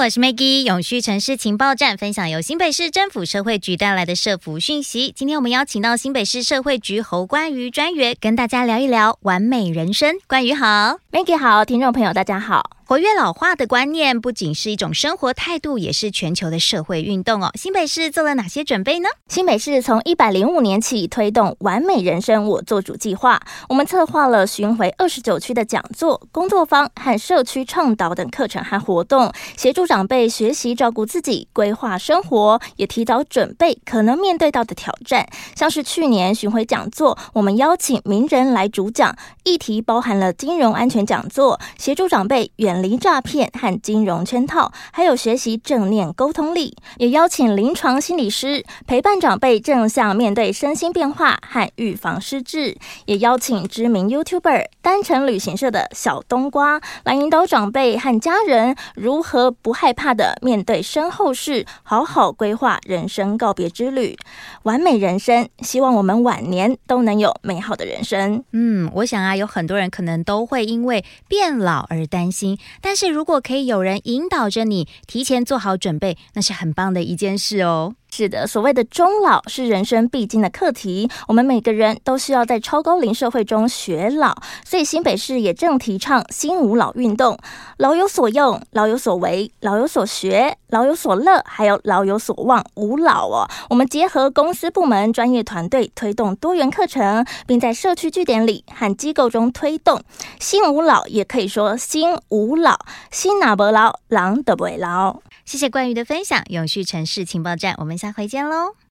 我是 Maggie， 永续城市情报站分享由新北市政府社会局带来的社福讯息。今天我们邀请到新北市社会局侯冠瑜专员，跟大家聊一聊完美人生。冠瑜好。 Maggie 好，听众朋友大家好。 活跃老化的观念不仅是一种生活态度，也是全球的社会运动哦。新北市做了哪些准备呢？ 新北市从105年起推动完美人生我做主计划，我们策划了巡回29区的讲座、工作坊和社区倡导等课程和活动，协助长辈学习照顾自己、规划生活，也提早准备可能面对到的挑战。像是去年巡回讲座，我们邀请名人来主讲，议题包含了金融安全讲座，协助长辈远离诈骗和金融圈套，还有学习正念沟通力，也邀请临床心理师陪伴长辈正向面对身心变化和预防失智，也邀请知名 YouTuber 单程旅行社的小冬瓜来引导长辈和家人如何不害怕的面对身后事，好好规划人生告别之旅。完美人生，希望我们晚年都能有美好的人生。 我想啊，有很多人可能都会因为变老而担心，但是如果可以有人引导着你提前做好准备，那是很棒的一件事哦。 是的，所谓的终老是人生必经的课题，我们每个人都需要在超高龄社会中学老，所以新北市也正提倡新无老运动，老有所用，老有所为，老有所学，老有所乐，还有老有所望，无老哦。我们结合公司部门专业团队，推动多元课程，并在社区据点里和机构中推动新无老，也可以说新无老，心哪不老，人都不会老。 谢谢冠瑜的分享，永续城市情报站，我们下回见喽。